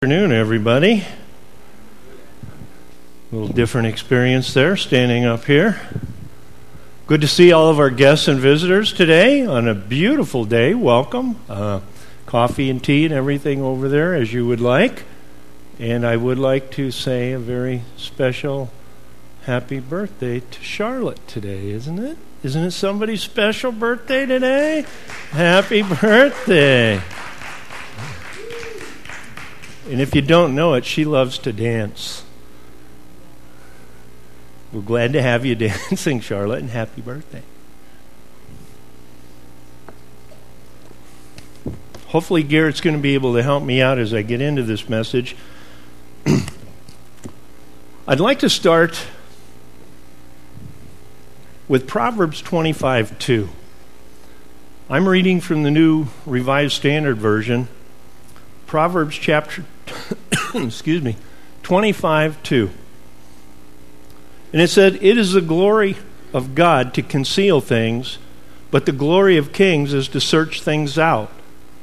Good afternoon, everybody. A little different experience there, standing up here. Good to see all of our guests and visitors today on a beautiful day. Welcome. Coffee and tea and everything over there as you would like. And I would like to say a very special happy birthday to Charlotte today, isn't it? Isn't it somebody's special birthday today? Happy birthday. And if you don't know it, she loves to dance. We're glad to have you dancing, Charlotte, and happy birthday. Hopefully Garrett's going to be able to help me out as I get into this message. I'd like to start with Proverbs 25:2. I'm reading from the New Revised Standard Version, Proverbs chapter 25:2. And it said, "It is the glory of God to conceal things, but the glory of kings is to search things out."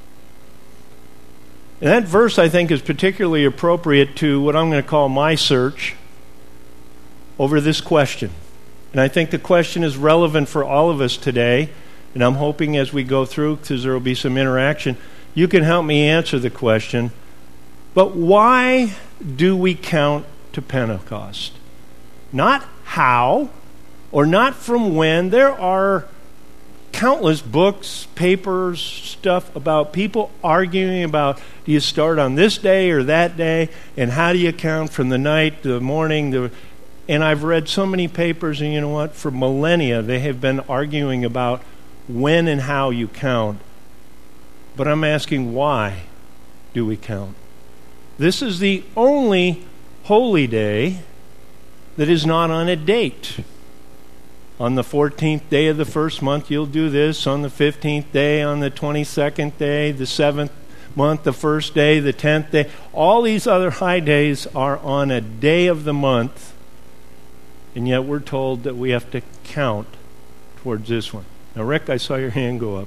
And that verse, I think, is particularly appropriate to what I'm going to call my search over this question. And I think the question is relevant for all of us today, and I'm hoping as we go through, because there will be some interaction, you can help me answer the question, but why do we count to Pentecost? Not how, or not from when. There are countless books, papers, stuff about people arguing about, do you start on this day or that day, and how do you count from the night to the morning? And I've read so many papers, and you know what? For millennia, they have been arguing about when and how you count. But I'm asking, why do we count? This is the only holy day that is not on a date. On the 14th day of the first month, you'll do this. On the 15th day, on the 22nd day, the 7th month, the first day, the 10th day. All these other high days are on a day of the month, and yet we're told that we have to count towards this one. Now, Rick, I saw your hand go up.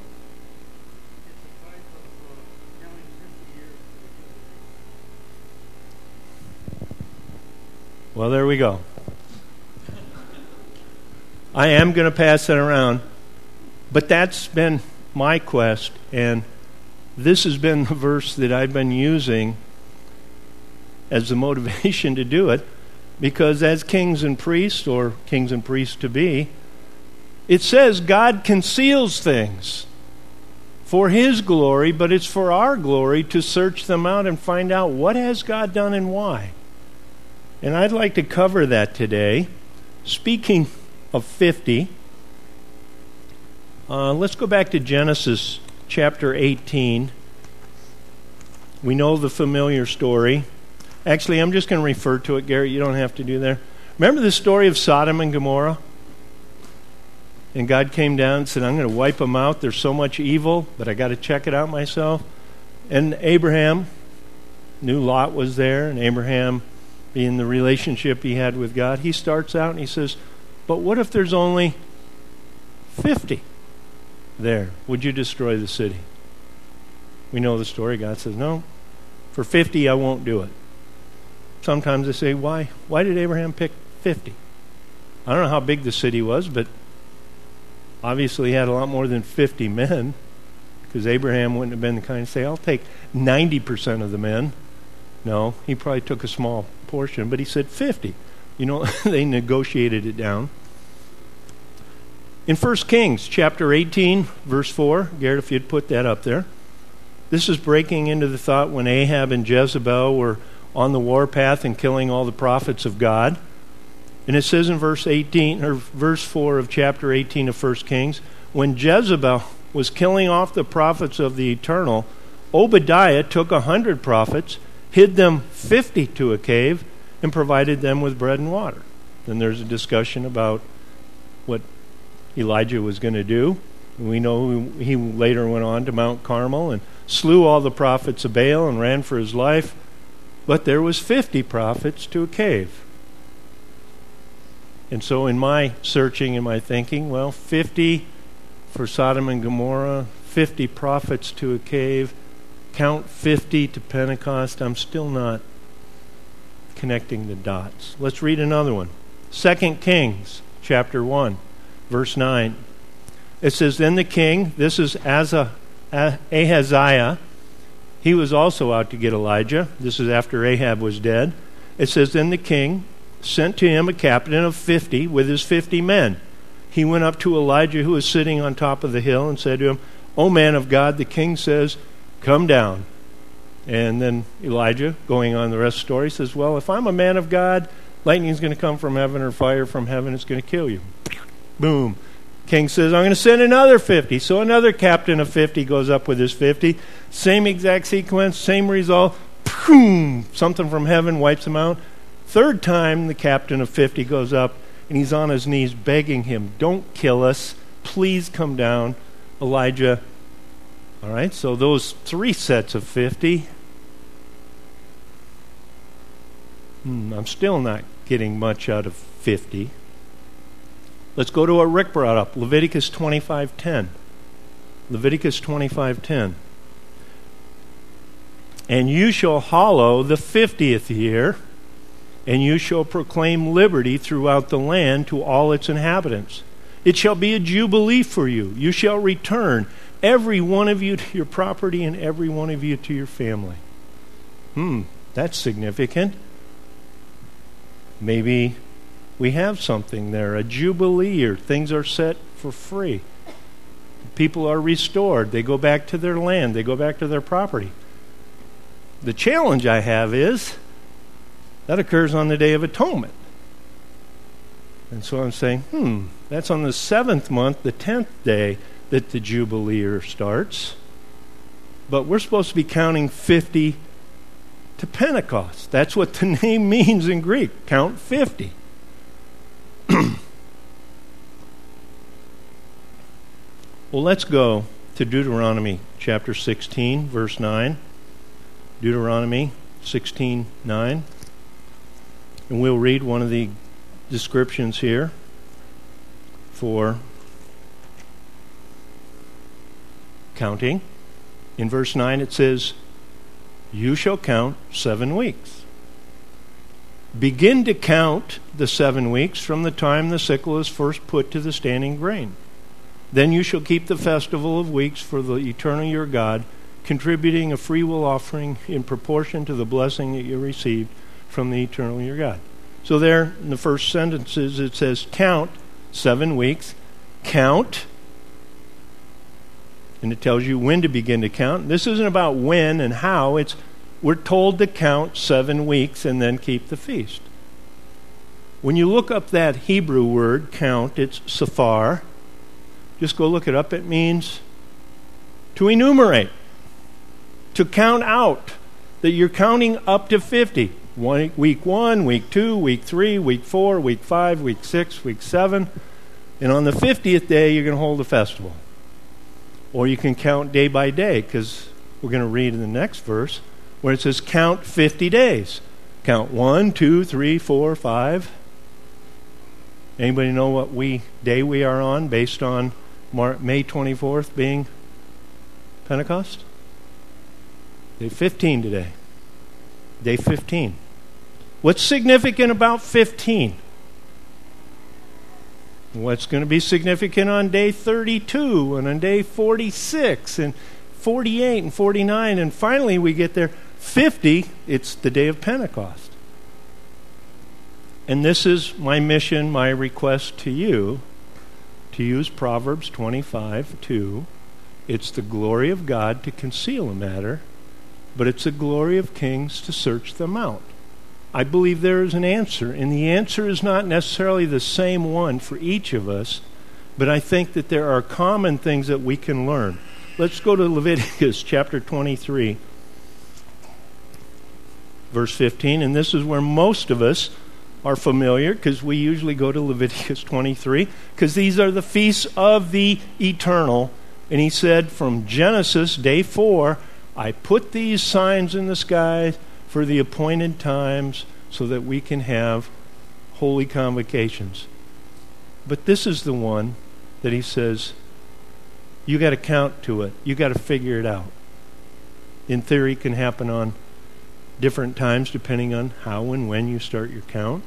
Well, there we go. I am going to pass that around, but that's been my quest, and this has been the verse that I've been using as the motivation to do it, because as kings and priests, or kings and priests to be, it says God conceals things for His glory, but it's for our glory to search them out and find out what has God done and why. And I'd like to cover that today. Speaking of 50, let's go back to Genesis chapter 18. We know the familiar story. Actually, I'm just going to refer to it, Garrett. You don't have to do that. Remember the story of Sodom and Gomorrah? And God came down and said, I'm going to wipe them out. There's so much evil, but I got to check it out myself. And Abraham knew Lot was there, and Abraham, being the relationship he had with God, he starts out and he says, but what if there's only 50 there? Would you destroy the city? We know the story. God says, no, for 50 I won't do it. Sometimes they say, why did Abraham pick 50? I don't know how big the city was, but obviously he had a lot more than 50 men, because Abraham wouldn't have been the kind to say, I'll take 90% of the men. No, he probably took a small portion, but he said 50. You know, they negotiated it down. In 1 Kings chapter 18, verse 4, Garrett, if you'd put that up there. This is breaking into the thought when Ahab and Jezebel were on the warpath and killing all the prophets of God. And it says in verse 18, or verse 4 of chapter 18 of 1 Kings, when Jezebel was killing off the prophets of the Eternal, Obadiah took 100 prophets, hid them 50 to a cave, and provided them with bread and water. Then there's a discussion about what Elijah was going to do. We know he later went on to Mount Carmel and slew all the prophets of Baal and ran for his life. But there was 50 prophets to a cave. And so in my searching and my thinking, well, 50 for Sodom and Gomorrah, 50 prophets to a cave. count 50 to Pentecost, I'm still not connecting the dots. Let's read another one. 2 Kings chapter 1, verse 9. It says, then the king, this is Ahaziah, he was also out to get Elijah. This is after Ahab was dead. It says, then the king sent to him a captain of 50 with his 50 men. He went up to Elijah, who was sitting on top of the hill, and said to him, O man of God, the king says, come down. And then Elijah, going on the rest of the story, says, well, if I'm a man of God, lightning's going to come from heaven, or fire from heaven, it's going to kill you. Boom. King says, I'm going to send another 50. So another captain of 50 goes up with his 50. Same exact sequence, same result. Boom! Something from heaven wipes him out. Third time, the captain of 50 goes up, and he's on his knees begging him, don't kill us. Please come down. Elijah. All right, so those 3 sets of 50. I'm still not getting much out of 50. Let's go to what Rick brought up, Leviticus 25:10. Leviticus 25:10. And you shall hallow the 50th year, and you shall proclaim liberty throughout the land to all its inhabitants. It shall be a jubilee for you. You shall return, every one of you to your property, and every one of you to your family. That's significant. Maybe we have something there, a jubilee, or things are set for free. People are restored. They go back to their land. They go back to their property. The challenge I have is that occurs on the Day of Atonement. And so I'm saying, that's on the 7th month, the 10th day, that the jubilee year starts. But we're supposed to be counting 50 to Pentecost. That's what the name means in Greek. Count 50. Well, let's go to Deuteronomy chapter 16, verse 9. Deuteronomy 16:9. And we'll read one of the descriptions here for counting. In verse 9 it says, you shall count 7 weeks. Begin to count the 7 weeks from the time the sickle is first put to the standing grain. Then you shall keep the festival of weeks for the eternal your God, contributing a freewill offering in proportion to the blessing that you received from the eternal your God. So there in the first sentences it says count 7 weeks. Count. And it tells you when to begin to count. This isn't about when and how. We're told to count 7 weeks and then keep the feast. When you look up that Hebrew word, count, it's sephar. Just go look it up. It means to enumerate, to count out, that you're counting up to 50. Week 1, week 2, week 3, week 4, week 5, week 6, week 7. And on the 50th day, you're going to hold a festival. Or you can count day by day, because we're going to read in the next verse where it says count 50 days. Count 1, 2, 3, 4, 5. Anybody know what day we are on based on May 24th being Pentecost? Day 15 today. Day 15. What's significant about 15? What's going to be significant on day 32 and on day 46 and 48 and 49, and finally we get there 50, it's the day of Pentecost. And this is my mission, my request to you, to use Proverbs 25:2. It's the glory of God to conceal a matter, but it's the glory of kings to search them out. I believe there is an answer, and the answer is not necessarily the same one for each of us, but I think that there are common things that we can learn. Let's go to Leviticus chapter 23, verse 15, and this is where most of us are familiar, because we usually go to Leviticus 23, because these are the feasts of the eternal. And he said, from Genesis, day 4, I put these signs in the sky for the appointed times so that we can have holy convocations. But this is the one that he says, you got to count to it. You got to figure it out. in theory, can happen on different times depending on how and when you start your count.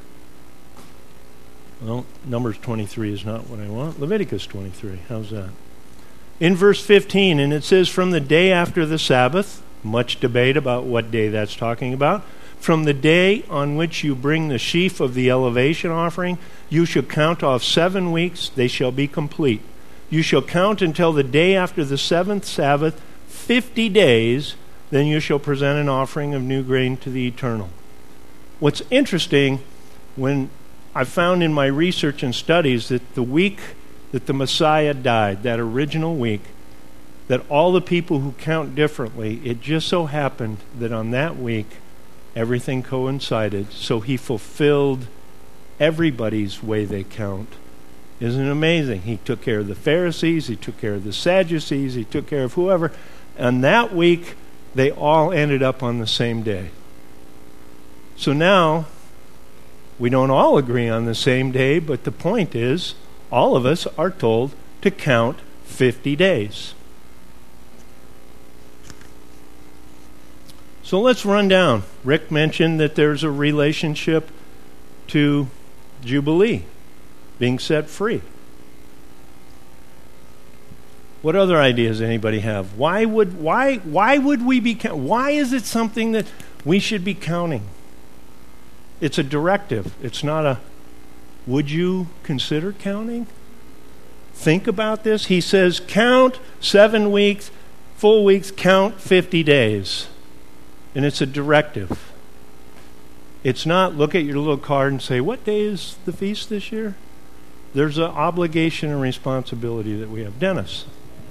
Well, Numbers 23 is not what I want. Leviticus 23, how's that? In verse 15, and it says, from the day after the Sabbath, much debate about what day that's talking about, from the day on which you bring the sheaf of the elevation offering, you shall count off 7 weeks, they shall be complete. You shall count until the day after the 7th Sabbath, 50 days, then you shall present an offering of new grain to the Eternal. What's interesting, when I found in my research and studies that the week that the Messiah died, that original week, that all the people who count differently, it just so happened that on that week, everything coincided, so he fulfilled everybody's way they count. Isn't it amazing? He took care of the Pharisees, he took care of the Sadducees, he took care of whoever. And that week, they all ended up on the same day. So now, we don't all agree on the same day, but the point is, all of us are told to count 50 days. So let's run down. Rick mentioned that there's a relationship to Jubilee, being set free. What other ideas anybody have? Why would we be why is it something that we should be counting? It's a directive. It's not a would you consider counting? Think about this. He says count 7 weeks, full weeks, count 50 days. And it's a directive. It's not look at your little card and say, what day is the feast this year? There's an obligation and responsibility that we have. Dennis.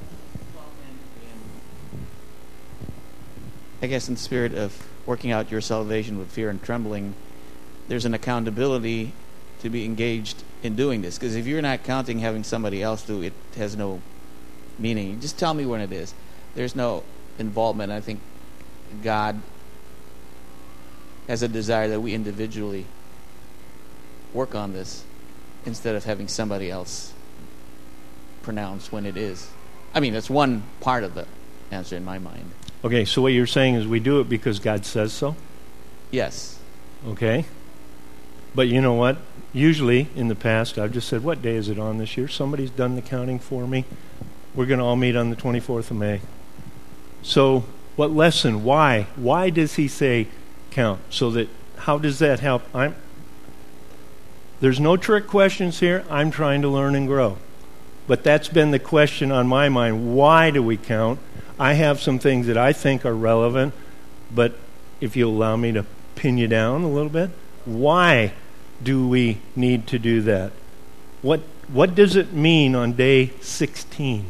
I guess in the spirit of working out your salvation with fear and trembling, there's an accountability to be engaged in doing this. Because if you're not counting having somebody else do it, has no meaning. Just tell me when it is. There's no involvement. I think God has a desire that we individually work on this instead of having somebody else pronounce when it is. I mean, that's one part of the answer in my mind. Okay, so what you're saying is we do it because God says so? Yes. Okay. But you know what? Usually in the past, I've just said, what day is it on this year? Somebody's done the counting for me. We're going to all meet on the 24th of May. So what lesson? Why? Why does he say count? So that, how does that help? There's no trick questions here. I'm trying to learn and grow. But that's been the question on my mind. Why do we count? I have some things that I think are relevant, but if you'll allow me to pin you down a little bit, why do we need to do that? What does it mean on day 16?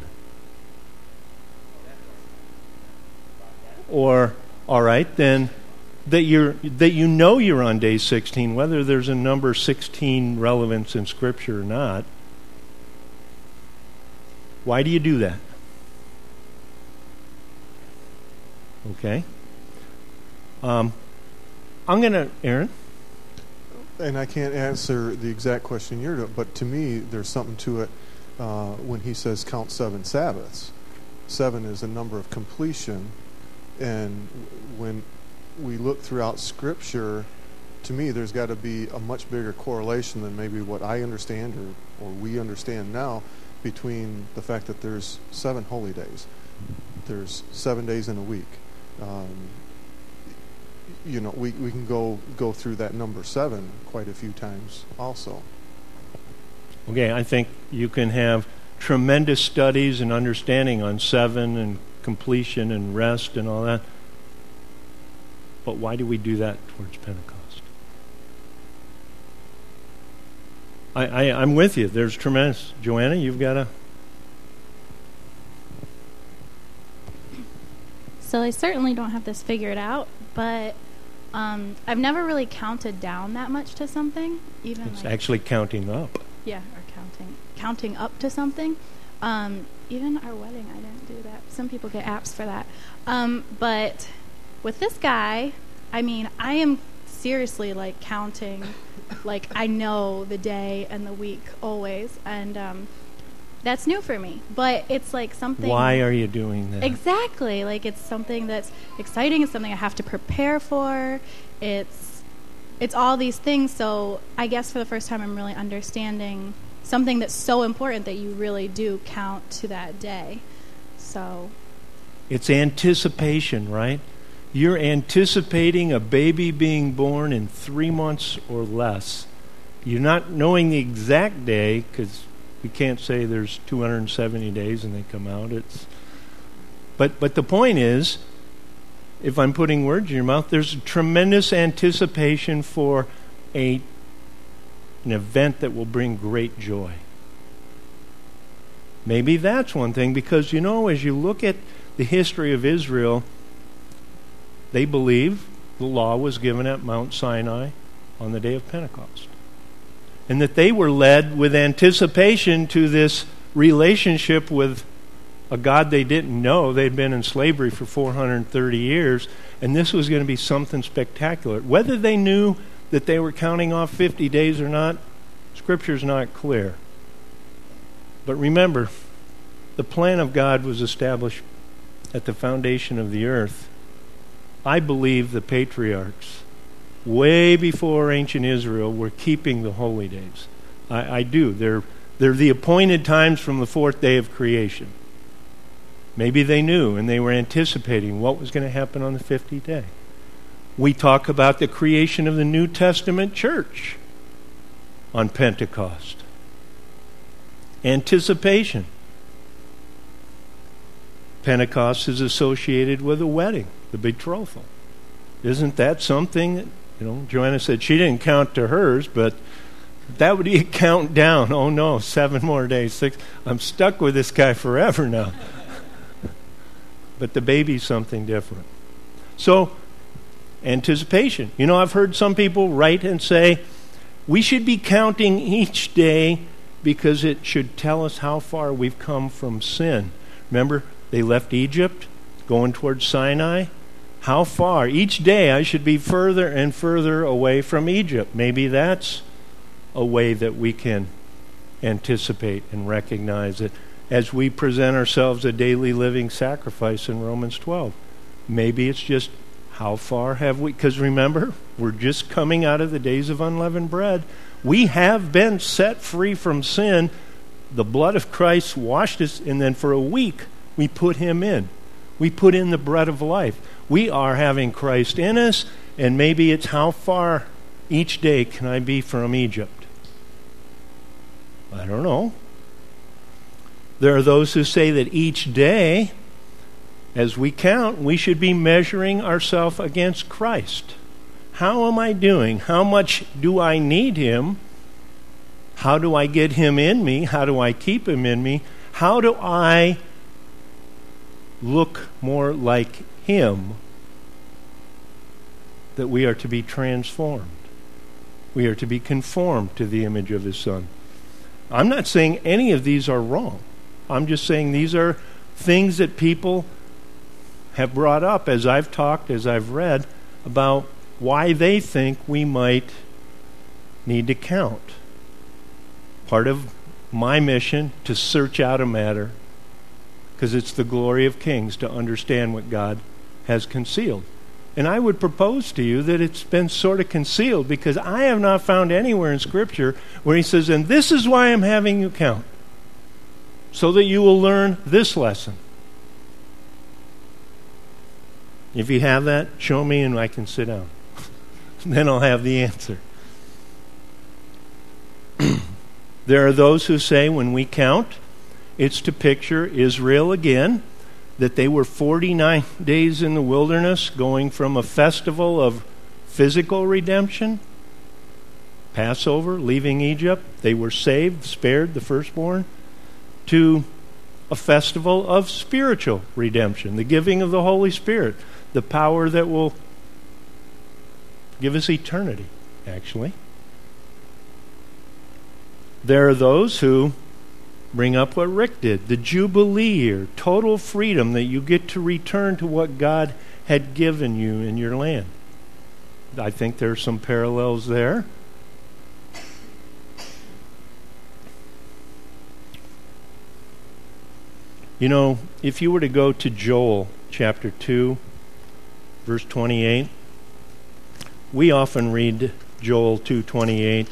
Or, all right, then that you know you're on day 16, whether there's a number 16 relevance in Scripture or not. Why do you do that? Okay. I'm going to, Aaron? And I can't answer the exact question you're doing, but to me, there's something to it when he says count 7 Sabbaths. 7 is a number of completion, and when we look throughout Scripture, to me, there's got to be a much bigger correlation than maybe what I understand or we understand now between the fact that there's 7 holy days. There's 7 days in a week. We can go through that number 7 quite a few times also. Okay, I think you can have tremendous studies and understanding on 7 and completion and rest and all that. But why do we do that towards Pentecost? I'm with you. There's tremendous. Joanna, you've got to... So I certainly don't have this figured out, but I've never really counted down that much to something. It's actually counting up. Yeah, or counting up to something. Even our wedding, I didn't do that. Some people get apps for that. But with this guy, I mean, I am seriously like counting, like I know the day and the week always. And That's new for me, but it's like something. Why are you doing that? Exactly. Like it's something that's exciting. It's something I have to prepare for. It's all these things. So I guess for the first time, I'm really understanding something that's so important that you really do count to that day. So it's anticipation, right? You're anticipating a baby being born in 3 months or less. You're not knowing the exact day, because we can't say there's 270 days and they come out. But the point is, if I'm putting words in your mouth, there's a tremendous anticipation for an event that will bring great joy. Maybe that's one thing, because, as you look at the history of Israel, they believe the law was given at Mount Sinai on the day of Pentecost. And that they were led with anticipation to this relationship with a God they didn't know. They'd been in slavery for 430 years, and this was going to be something spectacular. Whether they knew that they were counting off 50 days or not, Scripture's not clear. But remember, the plan of God was established at the foundation of the earth. I believe the patriarchs, way before ancient Israel, were keeping the holy days. I do. They're the appointed times from the fourth day of creation. Maybe they knew and they were anticipating what was going to happen on the 50th day. We talk about the creation of the New Testament church on Pentecost. Anticipation. Pentecost is associated with a wedding, the betrothal. Isn't that something that, Joanna said she didn't count to hers, but that would be a countdown. Oh no, 7 more days, 6. I'm stuck with this guy forever now. But the baby's something different. So, anticipation. I've heard some people write and say, we should be counting each day because it should tell us how far we've come from sin. Remember, they left Egypt, going towards Sinai. How far? Each day I should be further and further away from Egypt. Maybe that's a way that we can anticipate and recognize it as we present ourselves a daily living sacrifice in Romans 12. Maybe it's just how far have we... Because remember, we're just coming out of the days of unleavened bread. We have been set free from sin. The blood of Christ washed us, and then for a week we put him in. We put in the bread of life. We are having Christ in us, and maybe it's how far each day can I be from Egypt? I don't know. There are those who say that each day, as we count, we should be measuring ourselves against Christ. How am I doing? How much do I need him? How do I get him in me? How do I keep him in me? How do I look more like him? That we are to be transformed. We are to be conformed to the image of his Son. I'm not saying any of these are wrong. I'm just saying these are things that people have brought up as I've talked, as I've read, about why they think we might need to count. Part of my mission to search out a matter, because it's the glory of kings to understand what God has concealed. And I would propose to you that it's been sort of concealed, because I have not found anywhere in Scripture where he says, and this is why I'm having you count, so that you will learn this lesson. If you have that, show me and I can sit down. Then I'll have the answer. There are those who say when we count, it's to picture Israel again, that they were 49 days in the wilderness, going from a festival of physical redemption, Passover, leaving Egypt, they were saved, spared the firstborn, to a festival of spiritual redemption, the giving of the Holy Spirit, the power that will give us eternity, actually. There are those who bring up what Rick did, the Jubilee year, total freedom that you get to return to what God had given you in your land. I think there are some parallels there. You know, if you were to go to Joel chapter 2, verse 28, we often read Joel 2:28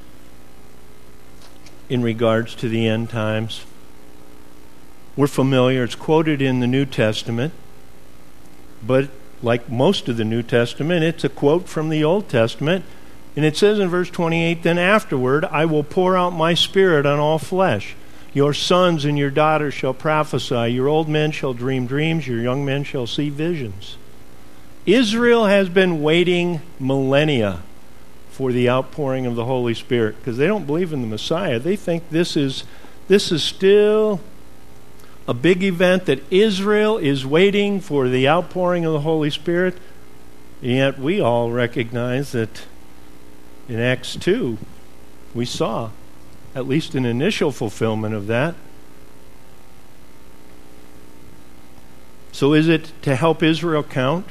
in regards to the end times. We're familiar, it's quoted in the New Testament, but like most of the New Testament, it's a quote from the Old Testament, and it says in verse 28, "Then afterward I will pour out my Spirit on all flesh. Your sons and your daughters shall prophesy, your old men shall dream dreams, your young men shall see visions." Israel has been waiting millennia for the outpouring of the Holy Spirit because they don't believe in the Messiah. They think this is still a big event that Israel is waiting for the outpouring of the Holy Spirit. And yet we all recognize that in Acts 2 we saw at least an initial fulfillment of that. So is it to help Israel count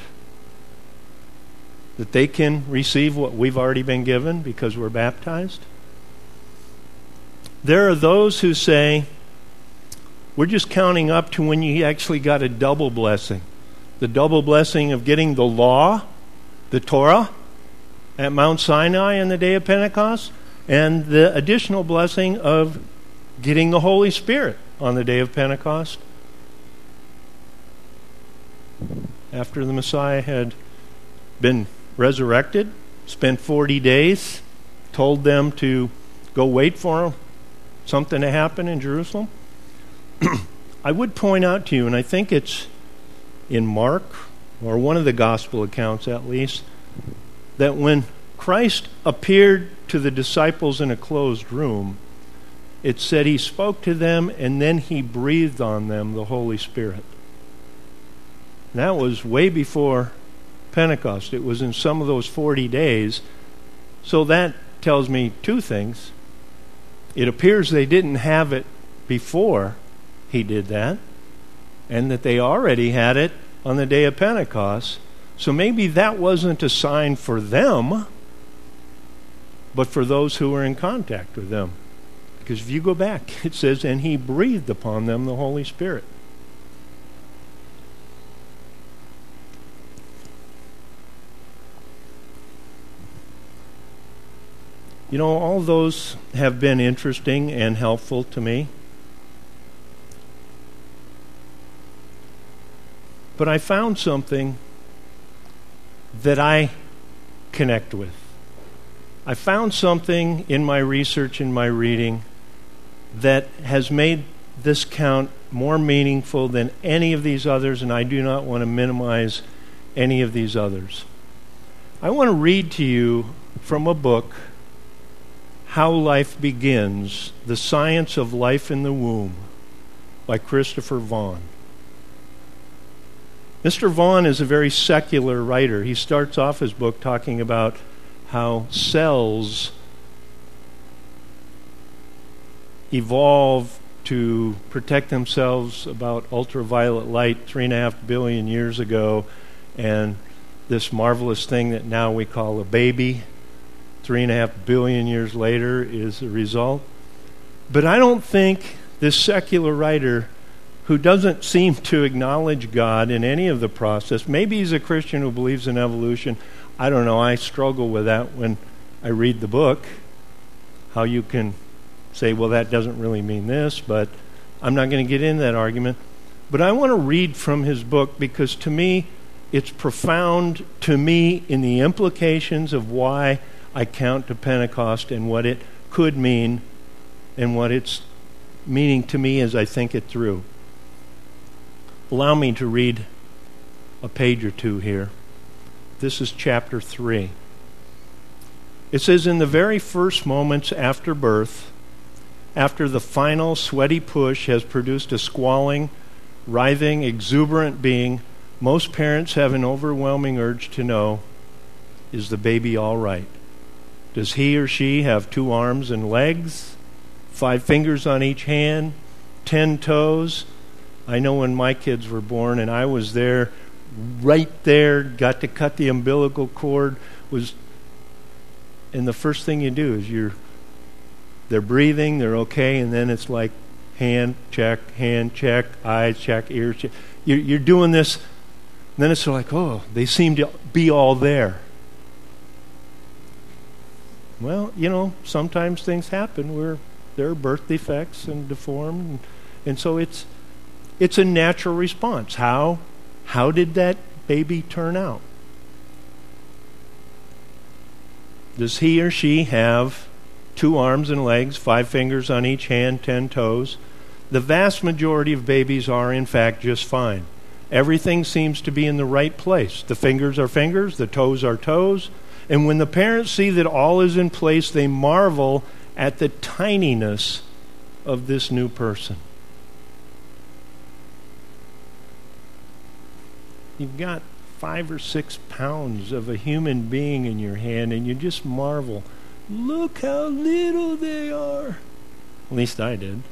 that they can receive what we've already been given because we're baptized? There are those who say, we're just counting up to when you actually got a double blessing. The double blessing of getting the law, the Torah, at Mount Sinai on the day of Pentecost, and the additional blessing of getting the Holy Spirit on the day of Pentecost. After the Messiah had been resurrected, spent 40 days, told them to go wait for something to happen in Jerusalem. I would point out to you, and I think it's in Mark, or one of the gospel accounts at least, that when Christ appeared to the disciples in a closed room, it said he spoke to them and then he breathed on them the Holy Spirit. And that was way before Pentecost. It was in some of those 40 days. So that tells me two things. It appears they didn't have it before he did that, and that they already had it on the day of Pentecost. So maybe that wasn't a sign for them, but for those who were in contact with them. Because if you go back, it says, and he breathed upon them the Holy Spirit. You know, all those have been interesting and helpful to me. But I found something that I connect with. I found something in my research and my reading that has made this count more meaningful than any of these others, and I do not want to minimize any of these others. I want to read to you from a book, How Life Begins, The Science of Life in the Womb, by Christopher Vaughan. Mr. Vaughan is a very secular writer. He starts off his book talking about how cells evolve to protect themselves about ultraviolet light 3.5 billion years ago, and this marvelous thing that now we call a baby 3.5 billion years later is a result. But I don't think this secular writer, who doesn't seem to acknowledge God in any of the process, maybe he's a Christian who believes in evolution. I don't know. I struggle with that when I read the book, how you can say, well, that doesn't really mean this, but I'm not going to get into that argument. But I want to read from his book because to me, it's profound to me in the implications of why I count to Pentecost and what it could mean and what it's meaning to me as I think it through. Allow me to read a page or two here. This is chapter 3. It says, in the very first moments after birth, after the final sweaty push has produced a squalling, writhing, exuberant being, most parents have an overwhelming urge to know, is the baby all right? Does he or she have 2 arms and legs, 5 fingers on each hand, 10 toes? I know when my kids were born, and I was there, right there, got to cut the umbilical cord, and the first thing you do is they're breathing, they're okay, and then it's like, hand check, eyes check, ears check. You're doing this, and then it's like, oh, they seem to be all there. Well, sometimes things happen where there are birth defects and deformed, and so it's a natural response. How did that baby turn out? Does he or she have 2 arms and legs, 5 fingers on each hand, 10 toes? The vast majority of babies are, in fact, just fine. Everything seems to be in the right place. The fingers are fingers, the toes are toes. And when the parents see that all is in place, they marvel at the tininess of this new person. You've got 5 or 6 pounds of a human being in your hand, and you just marvel. Look how little they are. At least I did.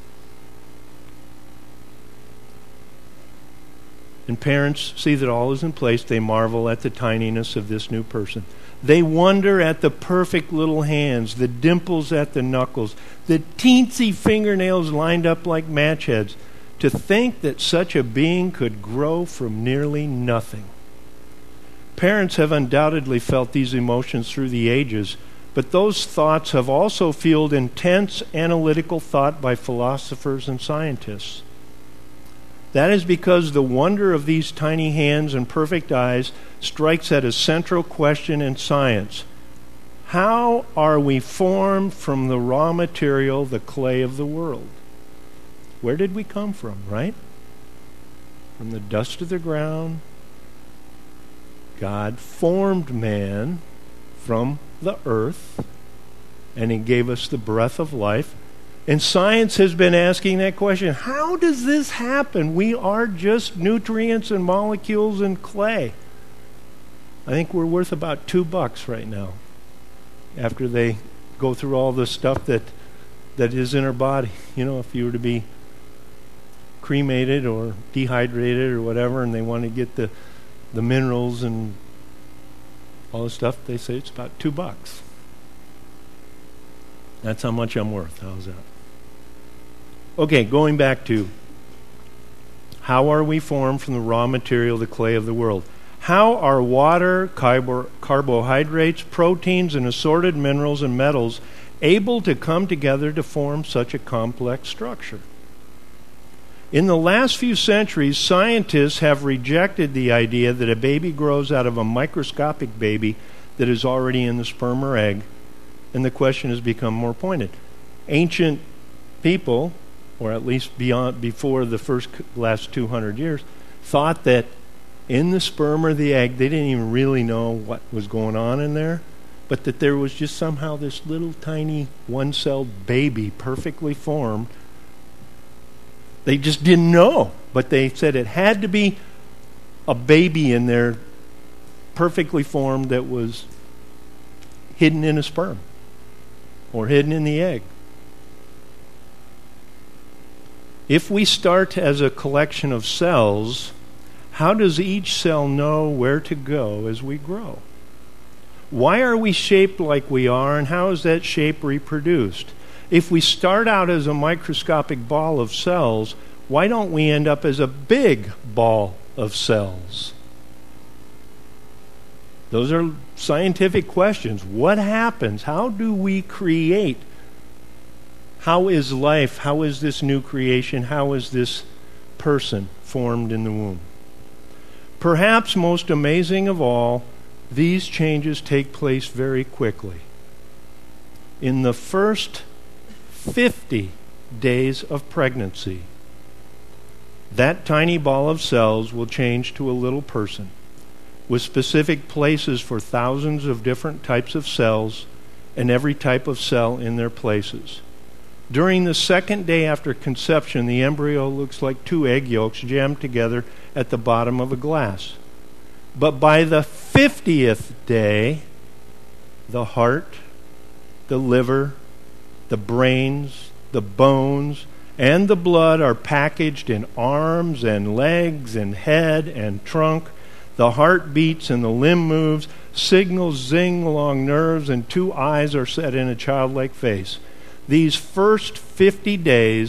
And parents see that all is in place. They marvel at the tininess of this new person. They wonder at the perfect little hands, the dimples at the knuckles, the teensy fingernails lined up like match heads. To think that such a being could grow from nearly nothing. Parents have undoubtedly felt these emotions through the ages, but those thoughts have also fueled intense analytical thought by philosophers and scientists. That is because the wonder of these tiny hands and perfect eyes strikes at a central question in science. How are we formed from the raw material, the clay of the world? Where did we come from, right? From the dust of the ground. God formed man from the earth, and He gave us the breath of life. And science has been asking that question. How does this happen? We are just nutrients and molecules and clay. I think we're worth about $2 right now after they go through all the stuff that is in our body. If you were to be cremated or dehydrated or whatever, and they want to get the minerals and all the stuff, they say it's about $2. That's how much I'm worth. How's that? Okay, going back to how are we formed from the raw material, the clay of the world? How are water, carbohydrates, proteins, and assorted minerals and metals able to come together to form such a complex structure? In the last few centuries, scientists have rejected the idea that a baby grows out of a microscopic baby that is already in the sperm or egg, and the question has become more pointed. Ancient people, or at least before the last 200 years, thought that in the sperm or the egg, they didn't even really know what was going on in there, but that there was just somehow this little tiny one-celled baby perfectly formed. They just didn't know, but they said it had to be a baby in there perfectly formed that was hidden in a sperm or hidden in the egg. If we start as a collection of cells, how does each cell know where to go as we grow? Why are we shaped like we are, and how is that shape reproduced? If we start out as a microscopic ball of cells, why don't we end up as a big ball of cells? Those are scientific questions. What happens? How do we create? How is life? How is this new creation? How is this person formed in the womb? Perhaps most amazing of all, these changes take place very quickly. In the first 50 days of pregnancy, that tiny ball of cells will change to a little person with specific places for thousands of different types of cells and every type of cell in their places. During the second day after conception, the embryo looks like 2 egg yolks jammed together at the bottom of a glass. But by the 50th day, the heart, the liver, the brains, the bones, and the blood are packaged in arms and legs and head and trunk. The heart beats and the limb moves, signals zing along nerves, and 2 eyes are set in a childlike face. These first 50 days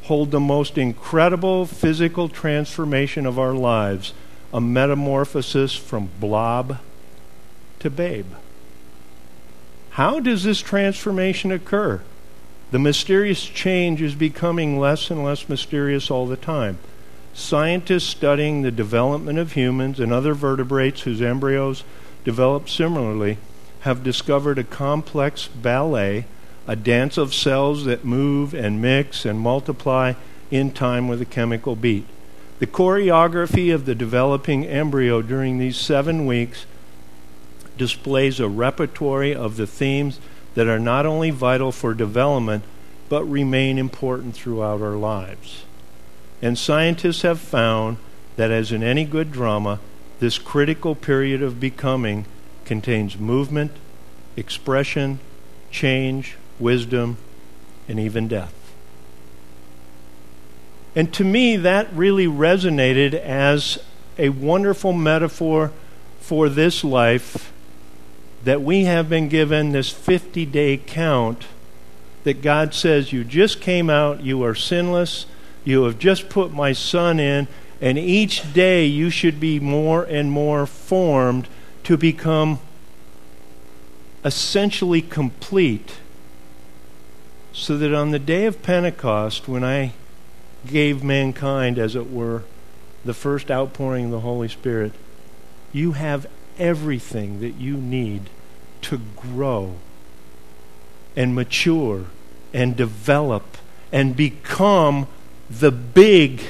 hold the most incredible physical transformation of our lives, a metamorphosis from blob to babe. How does this transformation occur? The mysterious change is becoming less and less mysterious all the time. Scientists studying the development of humans and other vertebrates whose embryos develop similarly have discovered a complex ballet, a dance of cells that move and mix and multiply in time with a chemical beat. The choreography of the developing embryo during these 7 weeks displays a repertoire of the themes that are not only vital for development, but remain important throughout our lives. And scientists have found that, as in any good drama, this critical period of becoming contains movement, expression, change, wisdom, and even death. And to me, that really resonated as a wonderful metaphor for this life, that we have been given this 50-day count, that God says, you just came out, you are sinless, you have just put my Son in, and each day you should be more and more formed to become essentially complete, so that on the day of Pentecost, when I gave mankind, as it were, the first outpouring of the Holy Spirit, you have everything that you need to grow and mature and develop and become the big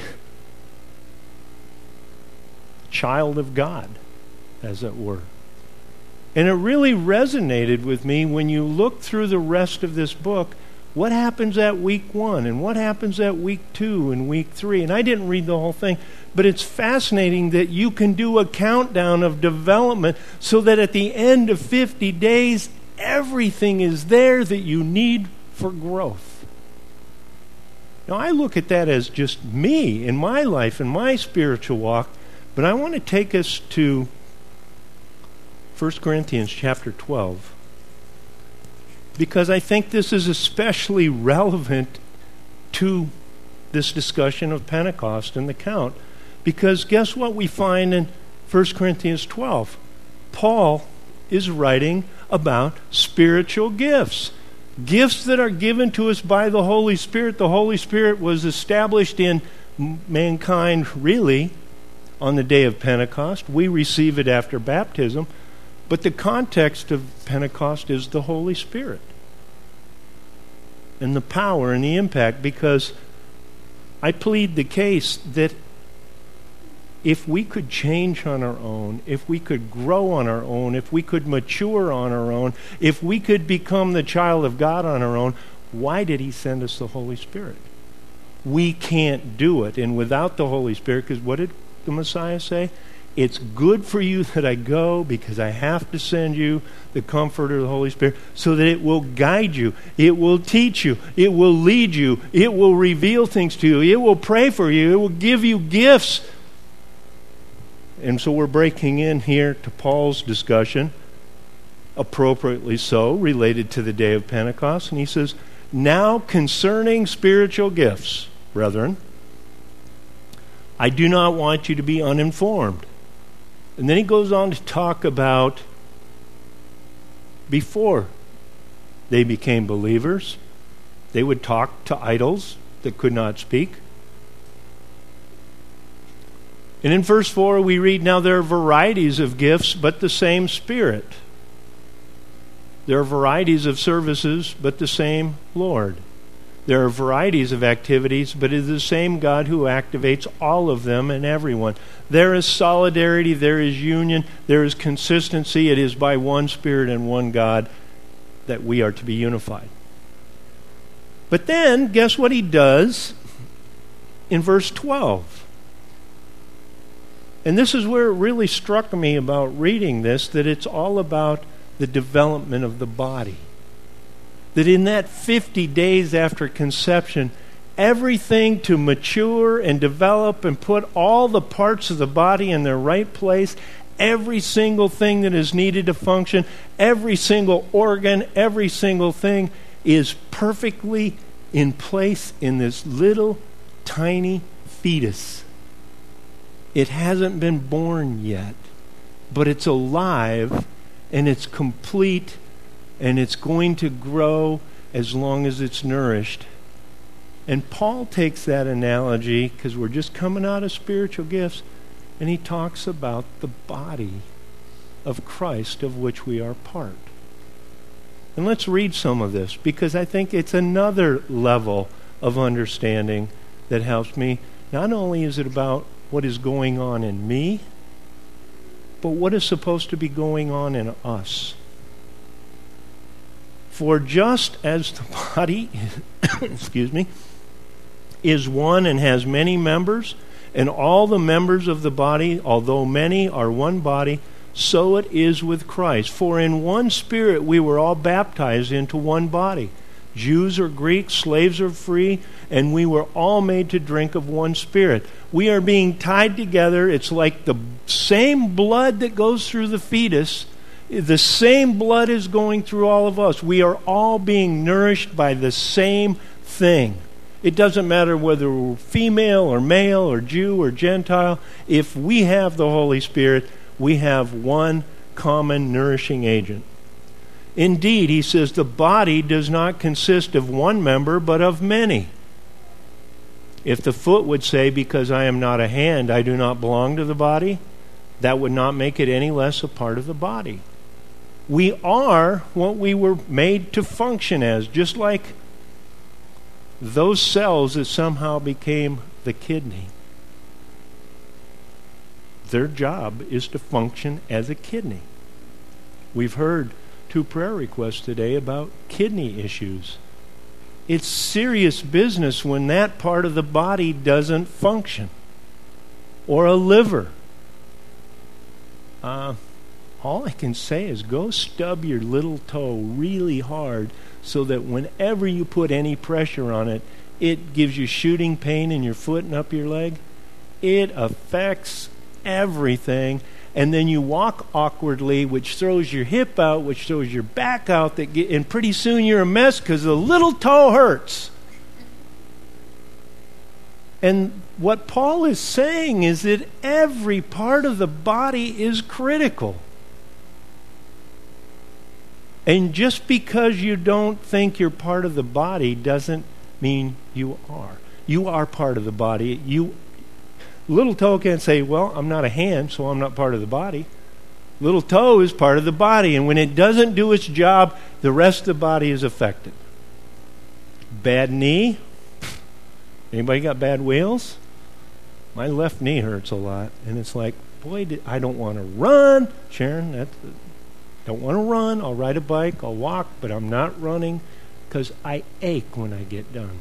child of God, as it were. And it really resonated with me when you look through the rest of this book. What happens at week 1 and what happens at week 2 and week 3? And I didn't read the whole thing, but it's fascinating that you can do a countdown of development so that at the end of 50 days, everything is there that you need for growth. Now, I look at that as just me in my life and my spiritual walk, but I want to take us to 1 Corinthians chapter 12. Because I think this is especially relevant to this discussion of Pentecost and the count. Because guess what we find in 1 Corinthians 12? Paul is writing about spiritual gifts. Gifts that are given to us by the Holy Spirit. The Holy Spirit was established in mankind, really, on the day of Pentecost. We receive it after baptism. But the context of Pentecost is the Holy Spirit and the power and the impact, because I plead the case that if we could change on our own, if we could grow on our own, if we could mature on our own, if we could become the child of God on our own, why did He send us the Holy Spirit? We can't do it. And without the Holy Spirit, because what did the Messiah say? It's good for you that I go, because I have to send you the Comforter of the Holy Spirit so that it will guide you, it will teach you, it will lead you, it will reveal things to you, it will pray for you, it will give you gifts. And so we're breaking in here to Paul's discussion, appropriately so, related to the day of Pentecost. And he says, now concerning spiritual gifts, brethren, I do not want you to be uninformed. And then he goes on to talk about before they became believers, they would talk to idols that could not speak. And in verse 4 we read, now there are varieties of gifts, but the same Spirit. There are varieties of services, but the same Lord. There are varieties of activities, but it is the same God who activates all of them and everyone. There is solidarity, there is union, there is consistency. It is by one Spirit and one God that we are to be unified. But then, guess what he does in verse 12? And this is where it really struck me about reading this, that it's all about the development of the body. That in that 50 days after conception, everything to mature and develop and put all the parts of the body in their right place, every single thing that is needed to function, every single organ, every single thing is perfectly in place in this little tiny fetus. It hasn't been born yet, but it's alive and it's complete and it's going to grow as long as it's nourished. And Paul takes that analogy, because we're just coming out of spiritual gifts, and he talks about the body of Christ of which we are part. And let's read some of this, because I think it's another level of understanding that helps me. Not only is it about what is going on in me, but what is supposed to be going on in us. For just as the body is one and has many members, and all the members of the body, although many, are one body, so it is with Christ. For in one Spirit we were all baptized into one body. Jews or Greeks, slaves or free, and we were all made to drink of one Spirit. We are being tied together. It's like the same blood that goes through the fetus. The same blood is going through all of us. We are all being nourished by the same thing. It doesn't matter whether we're female or male or Jew or Gentile. If we have the Holy Spirit, we have one common nourishing agent. Indeed, he says, the body does not consist of one member, but of many. If the foot would say, because I am not a hand, I do not belong to the body, that would not make it any less a part of the body. We are what we were made to function as, just like those cells that somehow became the kidney. Their job is to function as a kidney. We've heard 2 prayer requests today about kidney issues. It's serious business when that part of the body doesn't function. Or a liver. All I can say is go stub your little toe really hard so that whenever you put any pressure on it, it gives you shooting pain in your foot and up your leg. It affects everything. And then you walk awkwardly, which throws your hip out, which throws your back out, and pretty soon you're a mess because the little toe hurts. And what Paul is saying is that every part of the body is critical. And just because you don't think you're part of the body doesn't mean you are. You are part of the body. Little toe can't say, well, I'm not a hand, so I'm not part of the body. Little toe is part of the body, and when it doesn't do its job, the rest of the body is affected. Bad knee? Anybody got bad wheels? My left knee hurts a lot, and it's like, boy, I don't want to run. Sharon, don't want to run. I'll ride a bike, I'll walk, but I'm not running because I ache when I get done.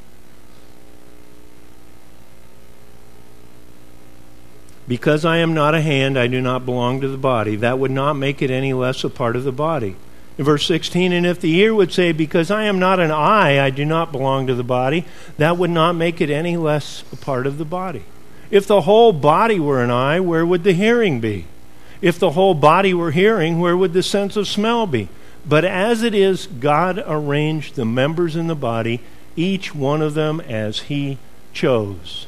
Because I am not a hand, I do not belong to the body. That would not make it any less a part of the body. In verse 16, and if the ear would say, because I am not an eye, I do not belong to the body, that would not make it any less a part of the body. If the whole body were an eye, where would the hearing be? If the whole body were hearing, where would the sense of smell be? But as it is, God arranged the members in the body, each one of them as He chose.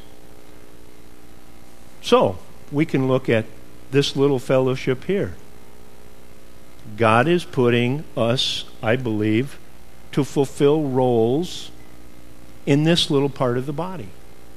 So, we can look at this little fellowship here. God is putting us, I believe, to fulfill roles in this little part of the body.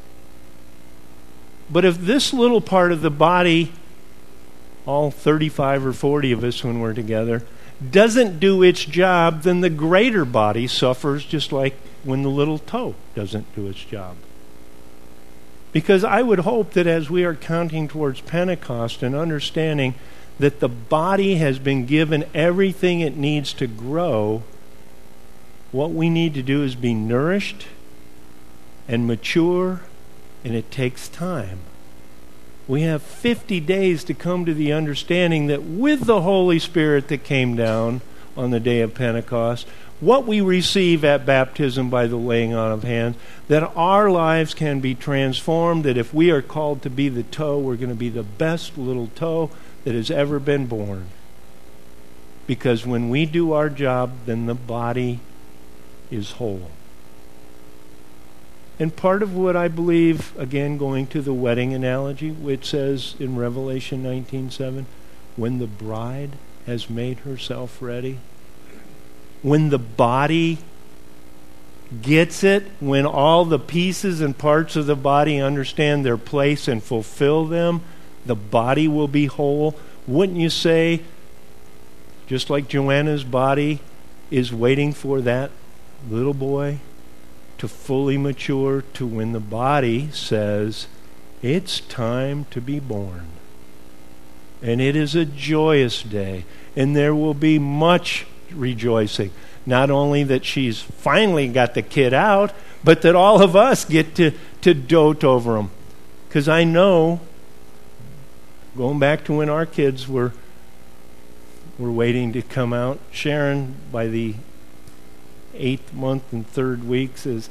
But if this little part of the body, all 35 or 40 of us when we're together, doesn't do its job, then the greater body suffers, just like when the little toe doesn't do its job. Because I would hope that as we are counting towards Pentecost and understanding that the body has been given everything it needs to grow, what we need to do is be nourished and mature, and it takes time. We have 50 days to come to the understanding that with the Holy Spirit that came down on the day of Pentecost, what we receive at baptism by the laying on of hands, that our lives can be transformed, that if we are called to be the toe, we're going to be the best little toe that has ever been born. Because when we do our job, then the body is whole. And part of what I believe, again, going to the wedding analogy, which says in Revelation 19:7, when the bride has made herself ready, when the body gets it, when all the pieces and parts of the body understand their place and fulfill them, the body will be whole. Wouldn't you say, just like Joanna's body is waiting for that little boy to fully mature, to when the body says, it's time to be born. And it is a joyous day, and there will be much rejoicing. Not only that she's finally got the kid out, but that all of us get to dote over him. Because I know, going back to when our kids were waiting to come out, Sharon, by the 8th month and 3rd week, says,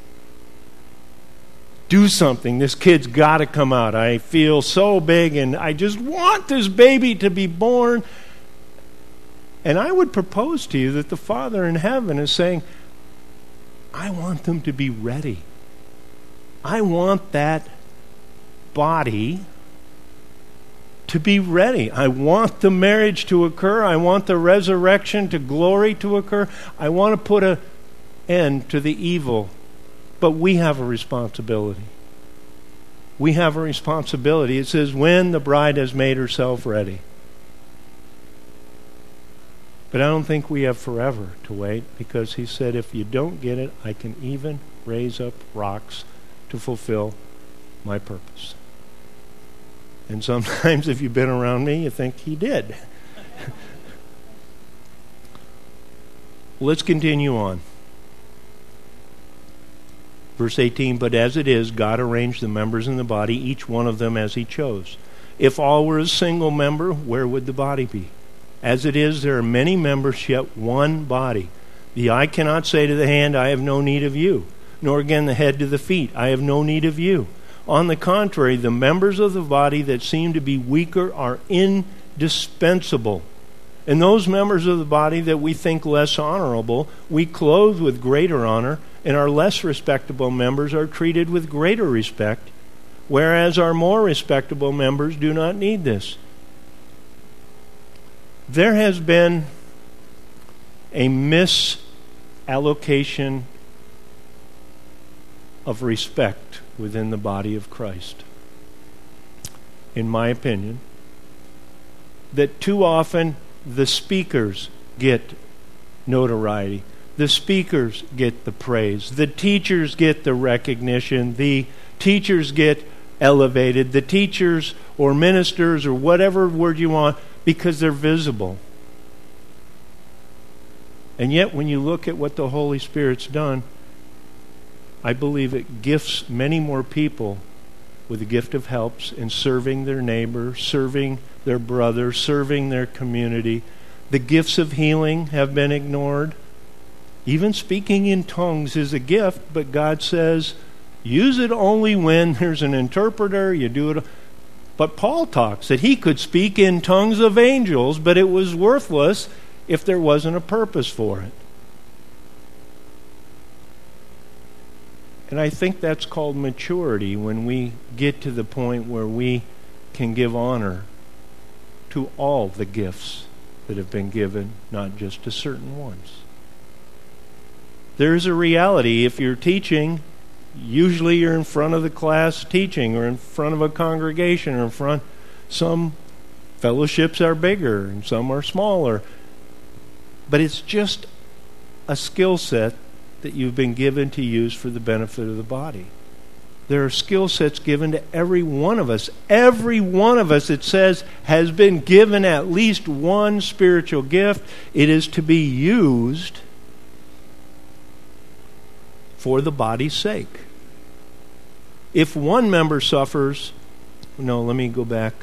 do something. This kid's got to come out. I feel so big, and I just want this baby to be born. And I would propose to you that the Father in heaven is saying, I want them to be ready. I want that body to be ready. I want the marriage to occur. I want the resurrection to glory to occur. I want to put an end to the evil. But we have a responsibility. We have a responsibility. It says, when the bride has made herself ready. But I don't think we have forever to wait, because he said, if you don't get it, I can even raise up rocks to fulfill my purpose. And sometimes if you've been around me, you think he did. Let's continue on. Verse 18, but as it is, God arranged the members in the body, each one of them as he chose. If all were a single member, where would the body be? As it is, there are many members, yet one body. The eye cannot say to the hand, I have no need of you, nor again the head to the feet, I have no need of you. On the contrary, the members of the body that seem to be weaker are indispensable. And those members of the body that we think less honorable, we clothe with greater honor, and our less respectable members are treated with greater respect, whereas our more respectable members do not need this. There has been a misallocation of respect within the body of Christ, in my opinion, that too often the speakers get notoriety. The speakers get the praise. The teachers get the recognition. The teachers get elevated. The teachers or ministers or whatever word you want, because they're visible. And yet when you look at what the Holy Spirit's done, I believe it gifts many more people with the gift of helps in serving their neighbor, serving their brother, serving their community. The gifts of healing have been ignored. Even speaking in tongues is a gift, but God says, use it only when there's an interpreter. You do it. But Paul talks that he could speak in tongues of angels, but it was worthless if there wasn't a purpose for it. And I think that's called maturity, when we get to the point where we can give honor to all the gifts that have been given, not just to certain ones. There's a reality. If you're teaching, usually you're in front of the class teaching, or in front of a congregation, or in front. Some fellowships are bigger and some are smaller. But it's just a skill set that you've been given to use for the benefit of the body. There are skill sets given to every one of us. Every one of us, it says, has been given at least one spiritual gift. It is to be used for the body's sake. If one member suffers, let me go back.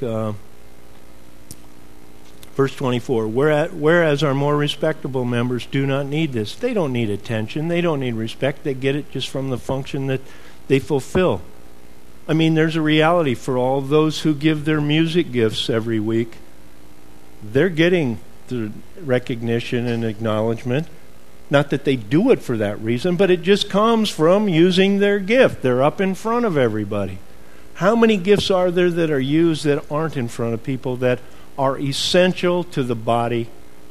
Verse 24, whereas our more respectable members do not need this. They don't need attention. They don't need respect. They get it just from the function that they fulfill. I mean, there's a reality for all those who give their music gifts every week. They're getting the recognition and acknowledgement. Not that they do it for that reason, but it just comes from using their gift. They're up in front of everybody. How many gifts are there that are used that aren't in front of people, that are essential to the body?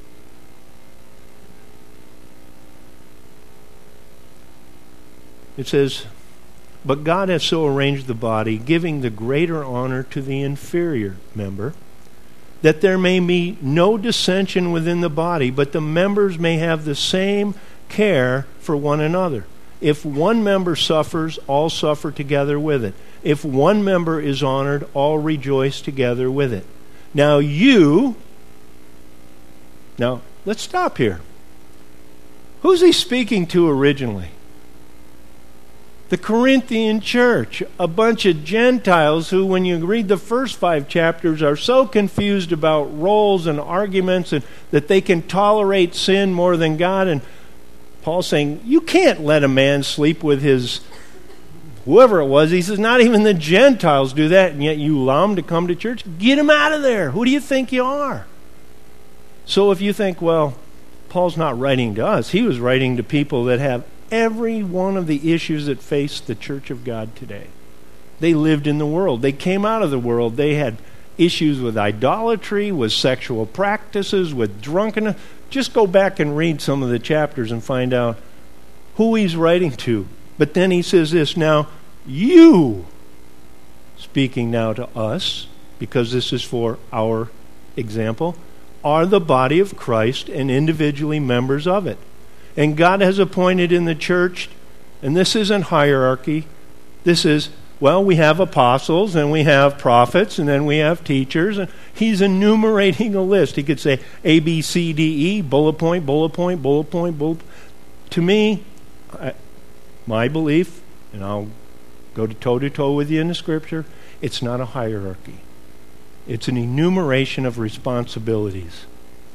It says, but God has so arranged the body, giving the greater honor to the inferior member, that there may be no dissension within the body, but the members may have the same care for one another. If one member suffers, all suffer together with it. If one member is honored, all rejoice together with it. Now let's stop here. Who's he speaking to originally? The Corinthian church, a bunch of Gentiles who, when you read the first 5 chapters, are so confused about roles and arguments and that they can tolerate sin more than God. And Paul's saying, you can't let a man sleep with his whoever it was. He says, not even the Gentiles do that, and yet you allow them to come to church? Get them out of there. Who do you think you are? So if you think, well, Paul's not writing to us, he was writing to people that have every one of the issues that face the church of God today. They lived in the world. They came out of the world. They had issues with idolatry, with sexual practices, with drunkenness. Just go back and read some of the chapters and find out who he's writing to. But then he says this, now you, speaking now to us, because this is for our example, are the body of Christ and individually members of it. And God has appointed in the church, and this isn't hierarchy, this is, well, we have apostles, and we have prophets, and then we have teachers, and he's enumerating a list. He could say A, B, C, D, E, bullet point, bullet point, bullet point, bullet point. To me, my belief, and I'll go toe-to-toe with you in the Scripture, it's not a hierarchy. It's an enumeration of responsibilities.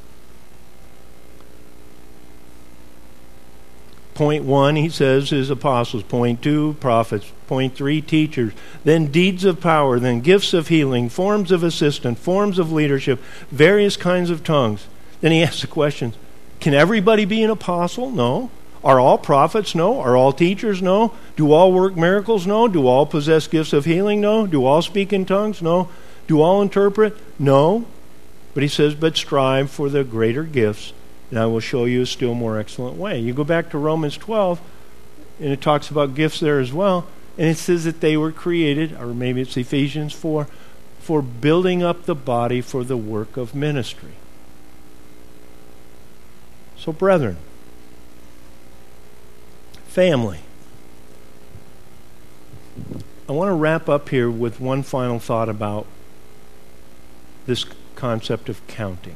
Point 1, he says, is apostles. Point 2, prophets. Point 3, teachers. Then deeds of power. Then gifts of healing. Forms of assistance. Forms of leadership. Various kinds of tongues. Then he asks the question, can everybody be an apostle? No. Are all prophets? No. Are all teachers? No. Do all work miracles? No. Do all possess gifts of healing? No. Do all speak in tongues? No. Do all interpret? No. But he says, but strive for the greater gifts, and I will show you a still more excellent way. You go back to Romans 12, and it talks about gifts there as well, and it says that they were created, or maybe it's Ephesians 4, for building up the body for the work of ministry. So, brethren, family, I want to wrap up here with one final thought about this concept of counting.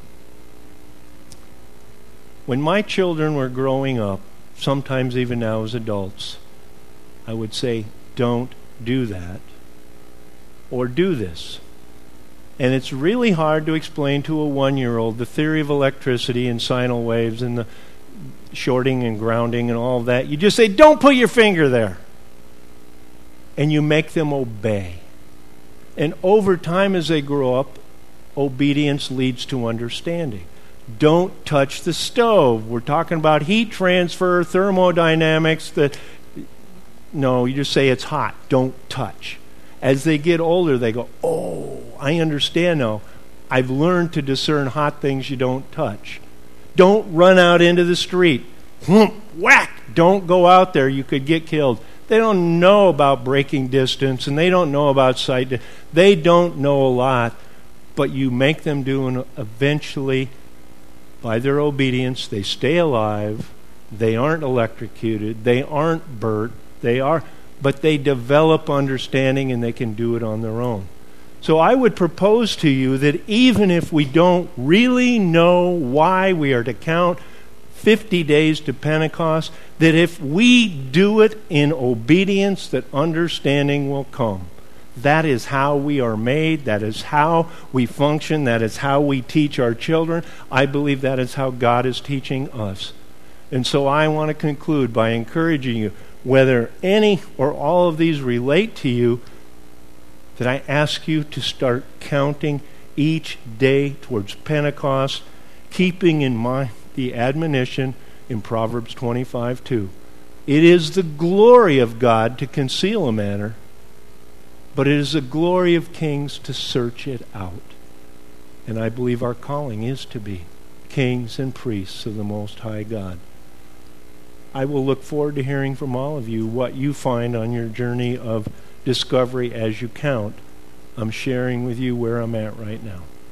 When my children were growing up, sometimes even now as adults, I would say, don't do that, or do this. And it's really hard to explain to a 1-year-old the theory of electricity and sine waves and the shorting and grounding and all of that. You just say, don't put your finger there. And you make them obey. And over time as they grow up, obedience leads to understanding. Don't touch the stove. We're talking about heat transfer, thermodynamics. No, you just say it's hot. Don't touch. As they get older, they go, oh, I understand now. I've learned to discern hot things you don't touch. Don't run out into the street. Whack! Don't go out there. You could get killed. They don't know about braking distance, and they don't know about sight. They don't know a lot. But you make them do, and eventually, by their obedience, they stay alive. They aren't electrocuted. They aren't burnt. But they develop understanding, and they can do it on their own. So I would propose to you that even if we don't really know why we are to count 50 days to Pentecost, that if we do it in obedience, that understanding will come. That is how we are made. That is how we function. That is how we teach our children. I believe that is how God is teaching us. And so I want to conclude by encouraging you, whether any or all of these relate to you, that I ask you to start counting each day towards Pentecost, keeping in mind the admonition in Proverbs 25:2. It is the glory of God to conceal a matter, but it is the glory of kings to search it out. And I believe our calling is to be kings and priests of the Most High God. I will look forward to hearing from all of you what you find on your journey of discovery as you count. I'm sharing with you where I'm at right now.